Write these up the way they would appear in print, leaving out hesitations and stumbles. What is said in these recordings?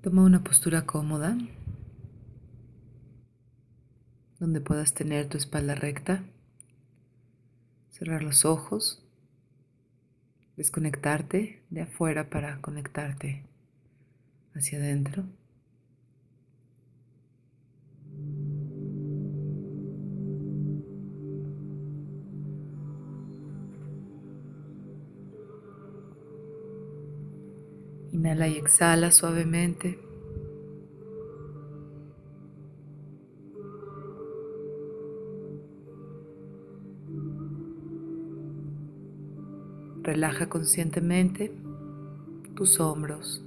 Toma una postura cómoda, donde puedas tener tu espalda recta, cerrar los ojos, desconectarte de afuera para conectarte hacia adentro. Inhala y exhala suavemente. Relaja conscientemente tus hombros,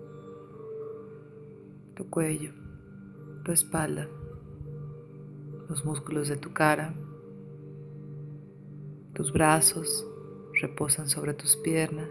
tu cuello, tu espalda, los músculos de tu cara. Tus brazos reposan sobre tus piernas.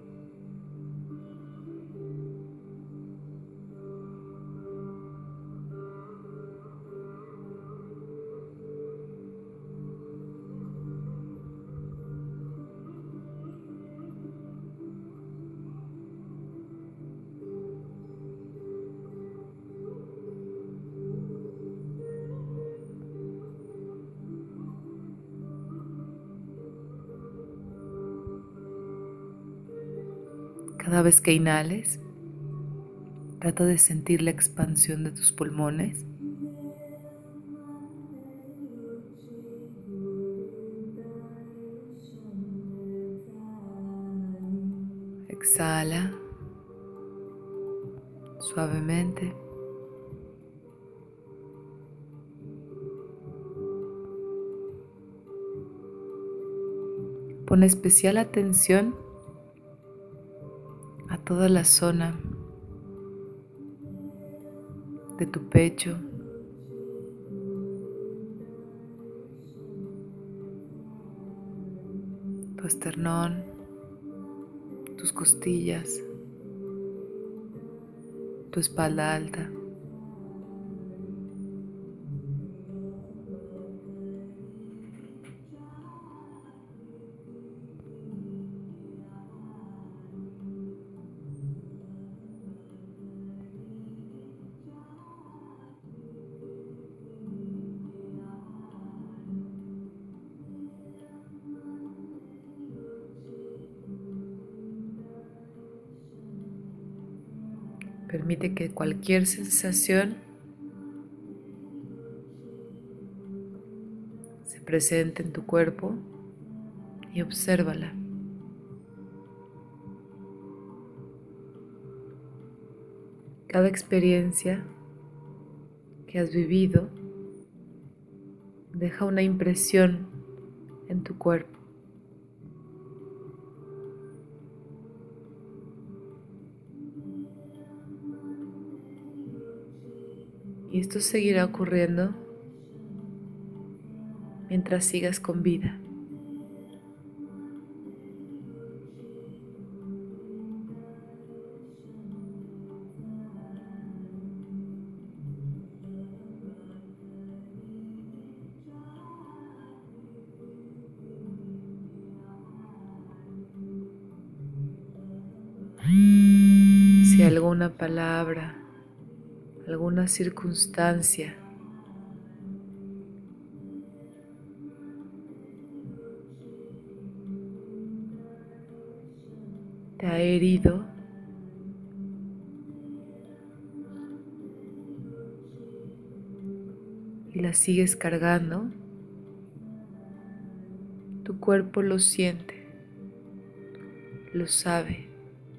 Cada vez que inhales, trata de sentir la expansión de tus pulmones. Exhala suavemente. Pon especial atención a toda la zona de tu pecho, tu esternón, tus costillas, tu espalda alta. Permite que cualquier sensación se presente en tu cuerpo y obsérvala. Cada experiencia que has vivido deja una impresión en tu cuerpo. Y esto seguirá ocurriendo mientras sigas con vida. Si alguna palabra, alguna circunstancia te ha herido, y la sigues cargando, tu cuerpo lo siente, lo sabe.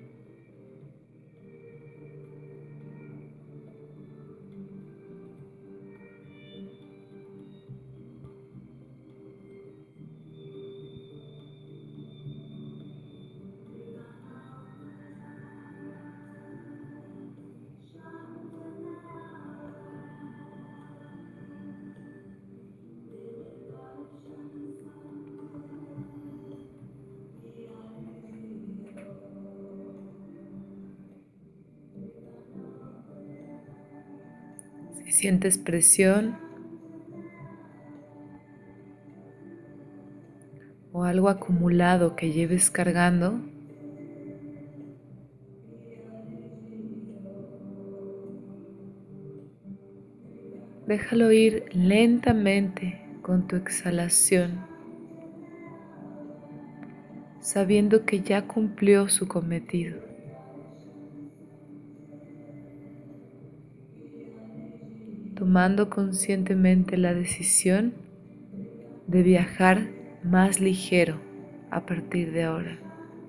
Si sientes presión o algo acumulado que lleves cargando, Déjalo ir lentamente con tu exhalación, sabiendo que ya cumplió su cometido. Tomando conscientemente la decisión de viajar más ligero a partir de ahora.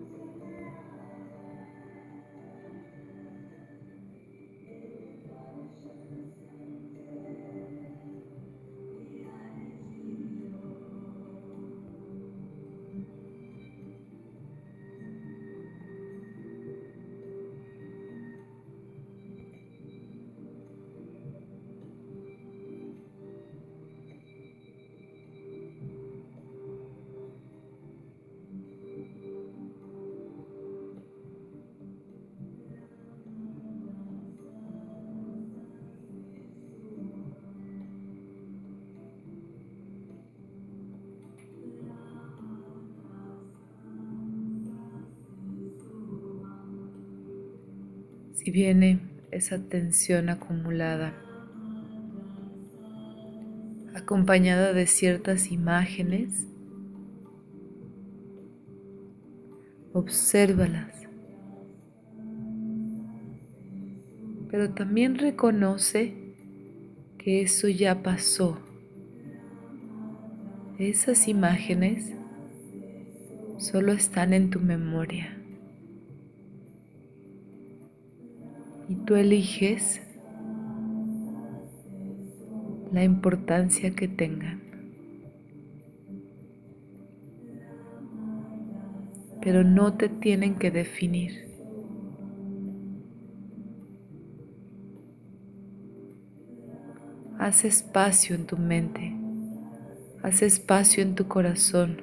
Si viene esa tensión acumulada, acompañada de ciertas imágenes, obsérvalas, pero también reconoce que eso ya pasó. Esas imágenes solo están en tu memoria y tú eliges la importancia que tengan, pero no te tienen que definir. Haz espacio en tu mente, haz espacio en tu corazón.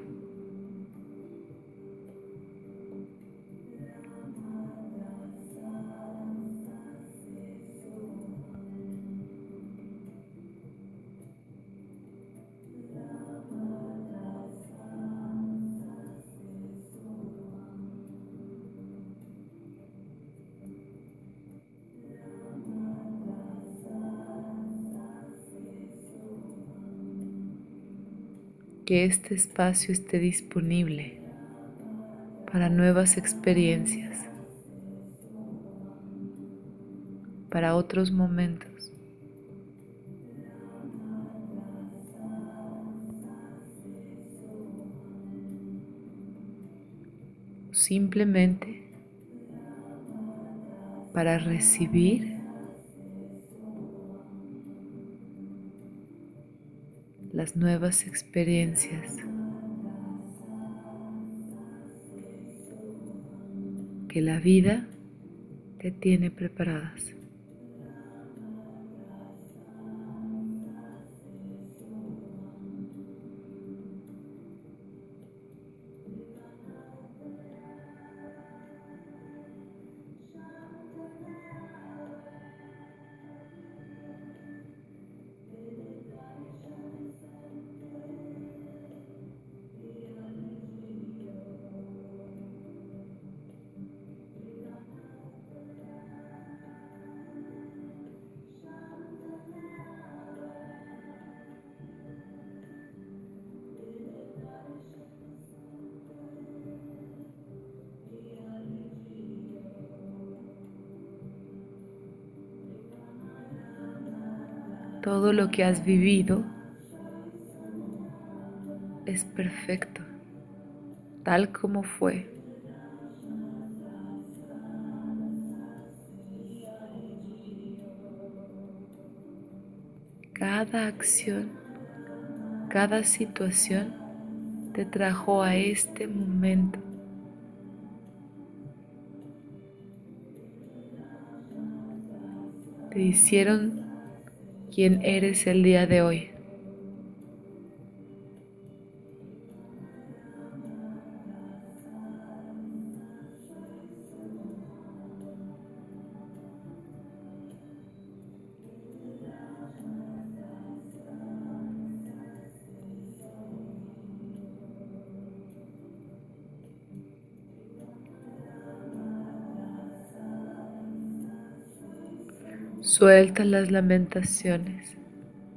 Que este espacio esté disponible para nuevas experiencias, para otros momentos. Simplemente para recibir las nuevas experiencias que la vida te tiene preparadas. Todo lo que has vivido es perfecto, tal como fue. Cada acción, cada situación te trajo a este momento. Te hicieron quien eres el día de hoy. Suelta las lamentaciones,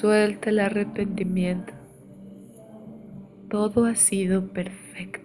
Suelta el arrepentimiento. Todo ha sido perfecto.